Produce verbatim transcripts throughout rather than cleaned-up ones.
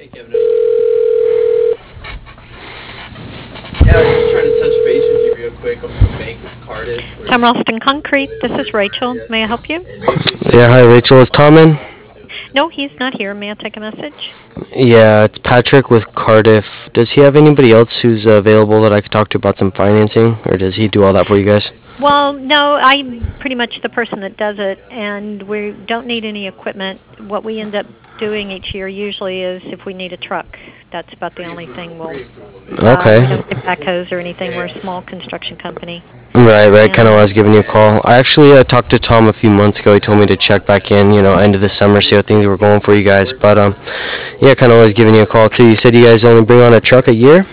Yeah, I was just trying to touch base with you real quick. I'm from Bank of Cardiff. Tom Ralston Concrete. This is Rachel. May I help you? Yeah, hi Rachel, is Tom in? No, he's not here. May I take a message? Yeah, it's Patrick with Cardiff. Does he have anybody else who's uh, available that I could talk to about some financing, or does he do all that for you guys? Well, no, I'm pretty much the person that does it, and we don't need any equipment. What we end up doing each year usually is if we need a truck. That's about the only thing we'll. Uh, Okay. We don't get backhoes or anything. We're a small construction company. Right, right. Kind of And why I was giving you a call. I actually uh, talked to Tom a few months ago. He told me to check back in, you know, end of the summer, see how things were going for you guys. But um, yeah, kind of was giving you a call too. You said you guys only bring on a truck a year,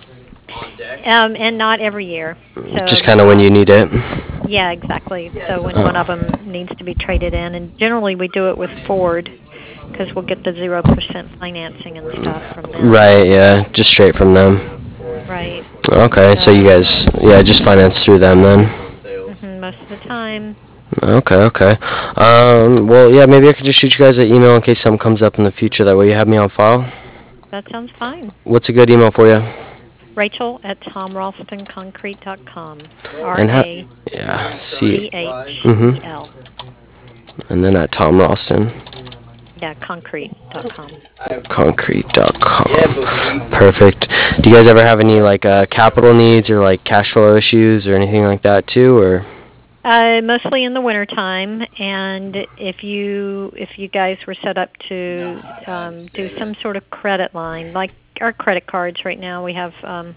um, and not every year. just So kind of when you need it. yeah, exactly. So when Oh. one of them needs to be traded in, and generally we do it with Ford because we'll get the zero percent financing and stuff from them. Right, yeah, just straight from them. Right. Okay, so you So guys, yeah, just finance through them then. hmm most of the time. Okay, okay. Um, well, yeah, maybe I could just shoot you guys an email in case something comes up in the future. That way you have me on file. That sounds fine. What's a good email for you? Rachel at tom ralston concrete dot com. R And ha- A yeah, C C. H Mhm. E L. And then at Tom Ralston. Yeah, concrete dot com. Concrete dot com. Perfect. Do you guys ever have any like uh, capital needs or like cash flow issues or anything like that too, or? Uh, mostly in the wintertime, and if you if you guys were set up to um, do some sort of credit line, like our credit cards right now, we have, um,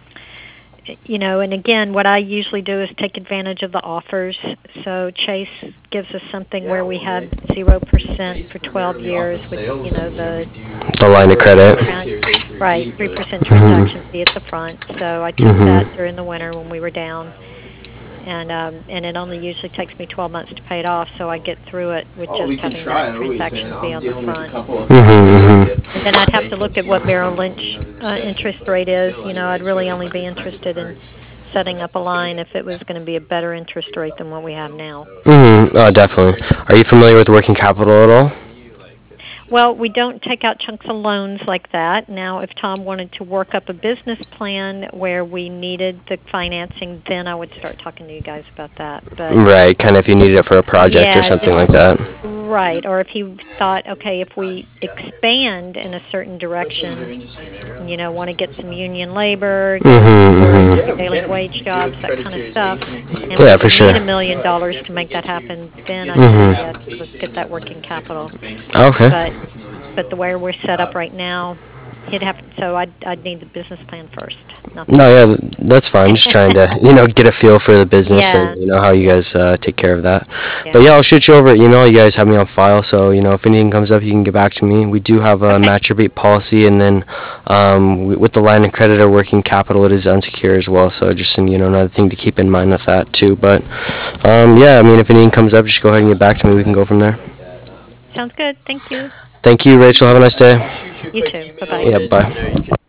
you know, and again, what I usually do is take advantage of the offers. So Chase gives us something where we had zero percent for twelve years with, you know, the The line of credit. right three percent Mhm. transaction fee at the front. So I took Mhm. that during the winter when we were down. And um, and it only usually takes me twelve months to pay it off, so I get through it with Oh, just we can having try. that Always, transaction man. fee I'm on the dealing with a front. couple of. Mhm. And then I'd have to look at what Merrill Lynch uh, interest rate is. You know, I'd really only be interested in setting up a line if it was going to be a better interest rate than what we have now. Mhm. Oh, definitely. Are you familiar with working capital at all? Well, we don't take out chunks of loans like that. Now, if Tom wanted to work up a business plan where we needed the financing, then I would start talking to you guys about that. But Right, kind of if you needed it for a project or yeah, something just like that. right. Or if he thought, okay, if we expand in a certain direction, you know, want to get some union labor, get Mhm. more Mhm. daily wage jobs, that kind of stuff, and we Yeah, for would sure. need a million dollars to make that happen, then I'd say Mhm. yes, let's get that working capital. Okay. But but the way we're set up right now, he'd have so I'd I'd need the business plan first, not the No, loan. yeah, th- that's fine. Just trying to, you know, get a feel for the business Yeah, and you know how you guys uh, take care of that. But yeah. yeah, I'll shoot you over an email. You guys have me on file, so you know if anything comes up, you can get back to me. We do have a Okay. match or beat policy, and then um, w- with the line of credit or working capital, it is unsecured as well. So just you know another thing to keep in mind with that too. But um, yeah, I mean if anything comes up, just go ahead and get back to me. We can go from there. Sounds good. Thank you. Thank you, Rachel. Have a nice day. You too. Bye bye. Yeah, bye.